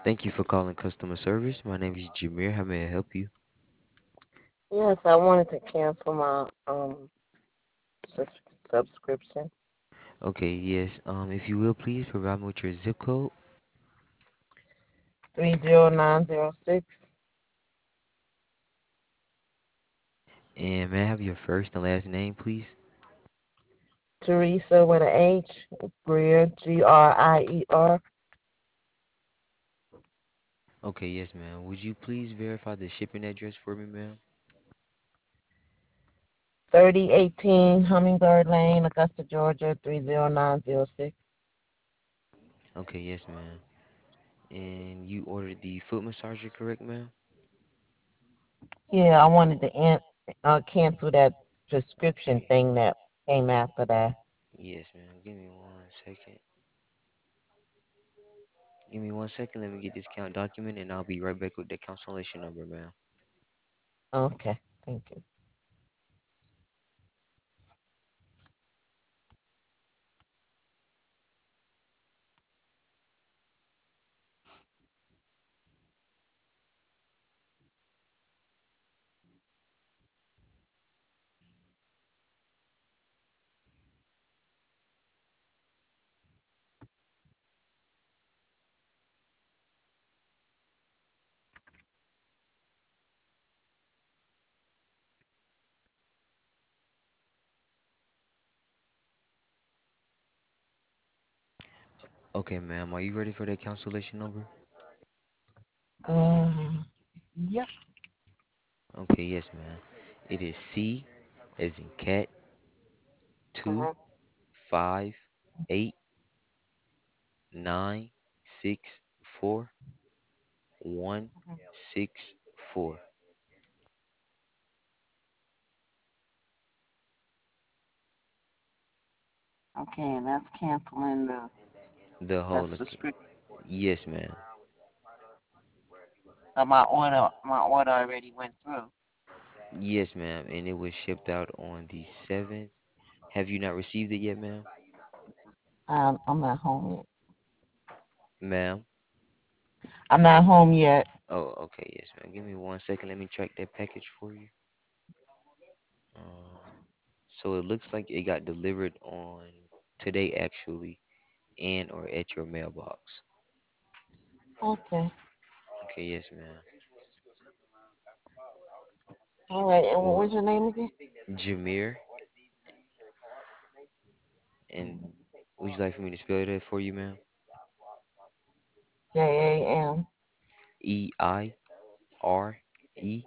Thank you for calling customer service. My name is Jameer. How may I help you? Yes, I wanted to cancel my sus- subscription. Okay, yes. If you will please provide me with your zip code 30906. and may I have your first and last name, please? Teresa with an H. Greer, Grier. Okay, yes, ma'am. Would you please verify the shipping address for me, ma'am? 3018 Hummingbird Lane, Augusta, Georgia 30906. Okay, yes, ma'am. And you ordered the foot massager, correct, ma'am? Yeah, I wanted to cancel that prescription thing that came after that. Yes, ma'am. Give me 1 second. Give me 1 second. Let me get this count document, and I'll be right back with the cancellation number, ma'am. Okay, thank you. Okay, ma'am. Are you ready for the cancellation number? Uh, yep. Okay, yes, ma'am. It is C as in cat two Uh-huh. 5 8 9 6 4 1 6 4. Okay, and that's canceling The the whole subscription. yes, ma'am. So my order already went through. Yes, ma'am. And it was shipped out on the 7th. Have you not received it yet, ma'am? I'm not home yet. Ma'am. I'm not home yet. Oh, okay, yes, ma'am. Give me 1 second. Let me track that package for you. Um, so it looks like it got delivered on today, actually, and or at your mailbox. Okay. Okay, yes, ma'am. All right. And what Well, was your name again? Jameer, and would you like for me to spell that for you, ma'am? JAMEIR. Eire.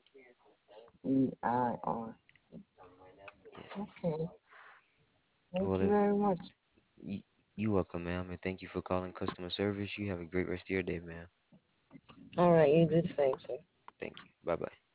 Yes. Okay. Thank Well, you very much. you welcome, ma'am, and thank you for calling customer service. You have a great rest of your day, ma'am. All right. You do the same, sir. Thank you. Bye bye.